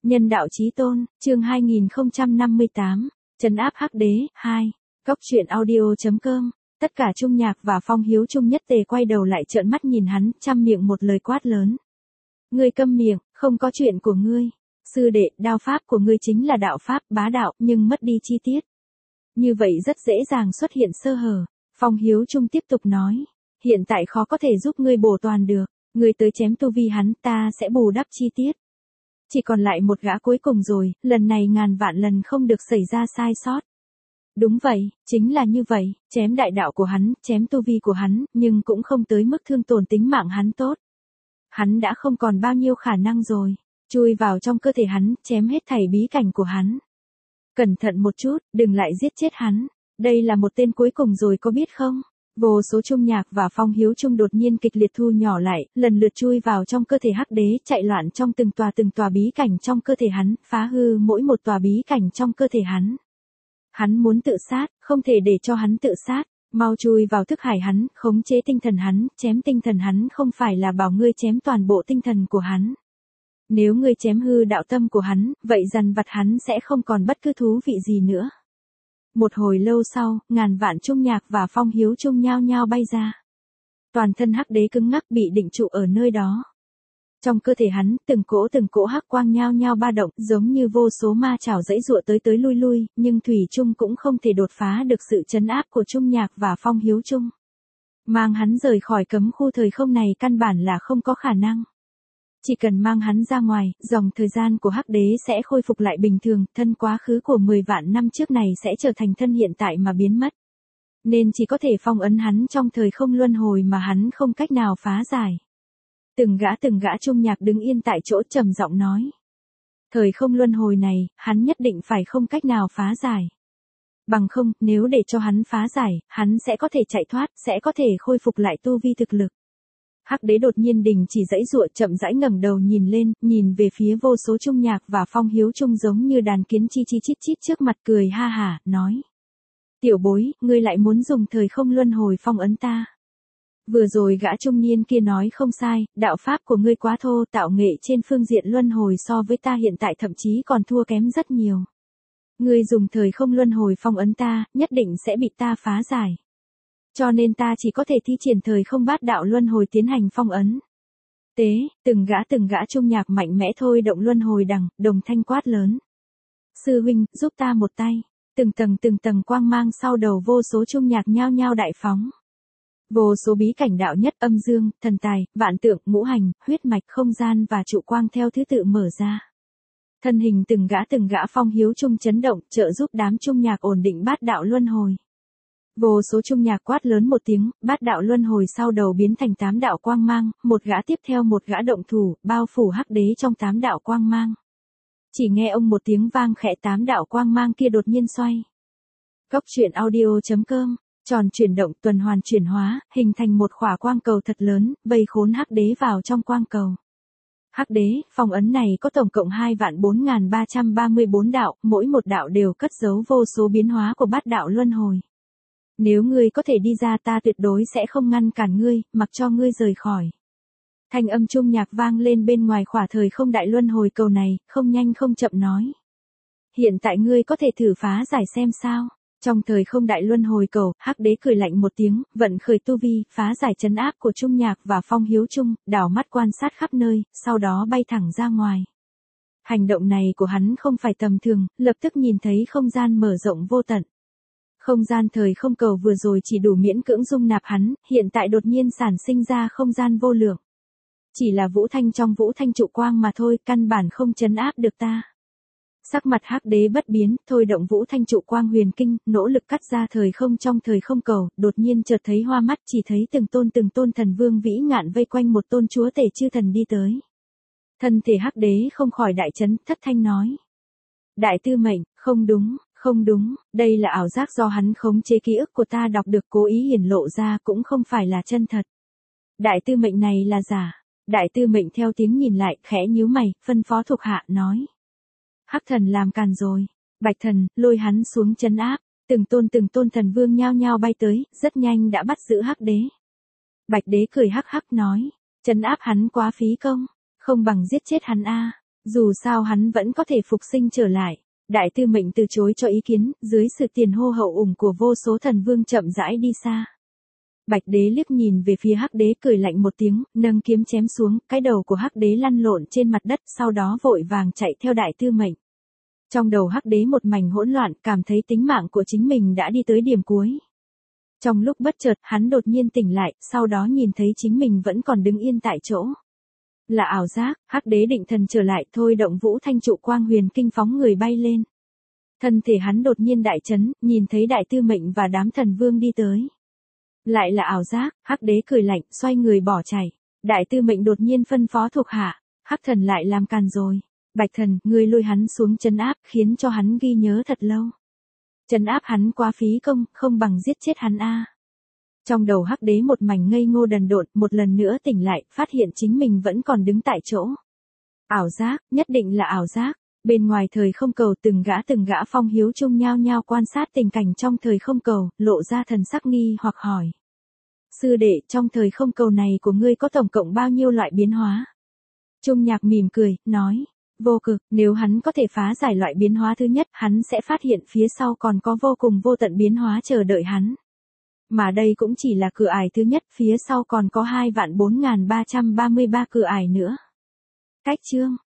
Nhân đạo chí tôn, chương 2058, trấn áp hắc đế, 2. Góc truyện audio.com. Tất cả Trung Nhạc và Phong Hiếu Trung nhất tề quay đầu lại trợn mắt nhìn hắn, trăm miệng một lời quát lớn. Ngươi câm miệng, không có chuyện của ngươi. Sư đệ, đao pháp của ngươi chính là đạo pháp, bá đạo, nhưng mất đi chi tiết. Như vậy rất dễ dàng xuất hiện sơ hở. Phong Hiếu Trung tiếp tục nói. Hiện tại khó có thể giúp ngươi bổ toàn được. Ngươi tới chém tu vi hắn, ta sẽ bù đắp chi tiết. Chỉ còn lại một gã cuối cùng rồi, lần này ngàn vạn lần không được xảy ra sai sót. Đúng vậy, chính là như vậy, chém đại đạo của hắn, chém tu vi của hắn, nhưng cũng không tới mức thương tổn tính mạng hắn tốt. Hắn đã không còn bao nhiêu khả năng rồi, chui vào trong cơ thể hắn, chém hết thảy bí cảnh của hắn. Cẩn thận một chút, đừng lại giết chết hắn, đây là một tên cuối cùng rồi có biết không? Vô số Trung Nhạc và Phong Hiếu Trung đột nhiên kịch liệt thu nhỏ lại, lần lượt chui vào trong cơ thể hắc đế, chạy loạn trong từng tòa bí cảnh trong cơ thể hắn, phá hư mỗi một tòa bí cảnh trong cơ thể hắn. Hắn muốn tự sát, không thể để cho hắn tự sát, mau chui vào thức hải hắn, khống chế tinh thần hắn, chém tinh thần hắn không phải là bảo ngươi chém toàn bộ tinh thần của hắn. Nếu ngươi chém hư đạo tâm của hắn, vậy dằn vặt hắn sẽ không còn bất cứ thú vị gì nữa. Một hồi lâu sau, ngàn vạn Trung Nhạc và Phong Hiếu Trung nhao nhao bay ra. Toàn thân hắc đế cứng ngắc bị định trụ ở nơi đó. Trong cơ thể hắn, từng cỗ hắc quang nhao nhao ba động, giống như vô số ma chảo giãy giụa tới lui, nhưng thủy chung cũng không thể đột phá được sự trấn áp của Trung Nhạc và Phong Hiếu Trung. Mang hắn rời khỏi cấm khu thời không này căn bản là không có khả năng. Chỉ cần mang hắn ra ngoài, dòng thời gian của hắc đế sẽ khôi phục lại bình thường, thân quá khứ của 10 vạn năm trước này sẽ trở thành thân hiện tại mà biến mất. Nên chỉ có thể phong ấn hắn trong thời không luân hồi mà hắn không cách nào phá giải. Từng gã Trung Nhạc đứng yên tại chỗ trầm giọng nói. Thời không luân hồi này, hắn nhất định phải không cách nào phá giải. Bằng không, nếu để cho hắn phá giải, hắn sẽ có thể chạy thoát, sẽ có thể khôi phục lại tu vi thực lực. Hắc đế đột nhiên đình chỉ giãy giụa, chậm rãi ngẩng đầu nhìn lên, nhìn về phía vô số Trung Nhạc và Phong Hiếu Trung giống như đàn kiến chi chít chít trước mặt cười ha hả, nói. Tiểu bối, ngươi lại muốn dùng thời không luân hồi phong ấn ta. Vừa rồi gã trung niên kia nói không sai, đạo pháp của ngươi quá thô, tạo nghệ trên phương diện luân hồi so với ta hiện tại thậm chí còn thua kém rất nhiều. Ngươi dùng thời không luân hồi phong ấn ta, nhất định sẽ bị ta phá giải. Cho nên ta chỉ có thể thi triển thời không bát đạo luân hồi tiến hành phong ấn. Tế, từng gã Trung Nhạc mạnh mẽ thôi động luân hồi đằng, đồng thanh quát lớn. Sư huynh, giúp ta một tay. Từng tầng quang mang sau đầu vô số Trung Nhạc nhao nhao đại phóng. Vô số bí cảnh đạo nhất, âm dương, thần tài, vạn tượng, ngũ hành, huyết mạch, không gian và trụ quang theo thứ tự mở ra. Thân hình từng gã Phong Hiếu Trung chấn động, trợ giúp đám Trung Nhạc ổn định bát đạo luân hồi. Vô số Trung Nhạc quát lớn một tiếng, bát đạo luân hồi sau đầu biến thành 8 đạo quang mang, một gã tiếp theo một gã động thủ, bao phủ hắc đế trong 8 đạo quang mang. Chỉ nghe ông một tiếng vang khẽ, 8 đạo quang mang kia đột nhiên xoay. Góc truyện audio.com. Tròn chuyển động, tuần hoàn chuyển hóa, hình thành một khỏa quang cầu thật lớn, vây khốn hắc đế vào trong quang cầu. Hắc đế, phong ấn này có tổng cộng 2.4334 đạo, mỗi một đạo đều cất giấu vô số biến hóa của bát đạo luân hồi. Nếu ngươi có thể đi ra ta tuyệt đối sẽ không ngăn cản ngươi, mặc cho ngươi rời khỏi. Thanh âm Trung Nhạc vang lên bên ngoài khỏa thời không đại luân hồi cầu này, không nhanh không chậm nói. Hiện tại ngươi có thể thử phá giải xem sao. Trong thời không đại luân hồi cầu, hắc đế cười lạnh một tiếng, vận khởi tu vi, phá giải trấn áp của Trung Nhạc và Phong Hiếu Trung, đảo mắt quan sát khắp nơi, sau đó bay thẳng ra ngoài. Hành động này của hắn không phải tầm thường, lập tức nhìn thấy không gian mở rộng vô tận. Không gian thời không cầu vừa rồi chỉ đủ miễn cưỡng dung nạp hắn, hiện tại đột nhiên sản sinh ra không gian vô lượng. Chỉ là vũ thanh trong vũ thanh trụ quang mà thôi, căn bản không trấn áp được ta. Sắc mặt hắc đế bất biến, thôi động vũ thanh trụ quang huyền kinh, nỗ lực cắt ra thời không trong thời không cầu, đột nhiên chợt thấy hoa mắt, chỉ thấy từng tôn thần vương vĩ ngạn vây quanh một tôn chúa tể chư thần đi tới. Thân thể hắc đế không khỏi đại chấn, thất thanh nói. Đại tư mệnh, không đúng, đây là ảo giác do hắn khống chế ký ức của ta đọc được cố ý hiển lộ ra cũng không phải là chân thật. Đại tư mệnh này là giả. Đại tư mệnh theo tiếng nhìn lại, khẽ nhíu mày, phân phó thuộc hạ, nói. Hắc thần làm càn rồi. Bạch thần, lôi hắn xuống trấn áp. Từng tôn thần vương nhao nhao bay tới, rất nhanh đã bắt giữ hắc đế. Bạch đế cười hắc hắc nói. Trấn áp hắn quá phí công. Không bằng giết chết hắn a. Dù sao hắn vẫn có thể phục sinh trở lại. Đại tư mệnh từ chối cho ý kiến, dưới sự tiền hô hậu ủng của vô số thần vương chậm rãi đi xa. Bạch đế liếc nhìn về phía hắc đế cười lạnh một tiếng, nâng kiếm chém xuống, cái đầu của hắc đế lăn lộn trên mặt đất, sau đó vội vàng chạy theo đại tư mệnh. Trong đầu hắc đế một mảnh hỗn loạn, cảm thấy tính mạng của chính mình đã đi tới điểm cuối. Trong lúc bất chợt, hắn đột nhiên tỉnh lại, sau đó nhìn thấy chính mình vẫn còn đứng yên tại chỗ. Là ảo giác, hắc đế định thần trở lại, thôi động vũ thanh trụ quang huyền kinh phóng người bay lên. Thân thể hắn đột nhiên đại chấn, nhìn thấy đại tư mệnh và đám thần vương đi tới. Lại là ảo giác, hắc đế cười lạnh, xoay người bỏ chạy. Đại tư mệnh đột nhiên phân phó thuộc hạ, hắc thần lại làm càn rồi. Bạch thần, ngươi lôi hắn xuống trấn áp, khiến cho hắn ghi nhớ thật lâu. Trấn áp hắn quá phí công, không bằng giết chết hắn a. Trong đầu hắc đế một mảnh ngây ngô đần độn, một lần nữa tỉnh lại, phát hiện chính mình vẫn còn đứng tại chỗ. Ảo giác, nhất định là ảo giác. Bên ngoài thời không cầu từng gã phong hiếu chung nhao nhao quan sát tình cảnh trong thời không cầu, lộ ra thần sắc nghi hoặc hỏi. Sư đệ, trong thời không cầu này của ngươi có tổng cộng bao nhiêu loại biến hóa? Trung Nhạc mỉm cười, nói. Vô cực, nếu hắn có thể phá giải loại biến hóa thứ nhất, hắn sẽ phát hiện phía sau còn có vô cùng vô tận biến hóa chờ đợi hắn. Mà đây cũng chỉ là cửa ải thứ nhất, phía sau còn có 2.4333 cửa ải nữa. Cách chương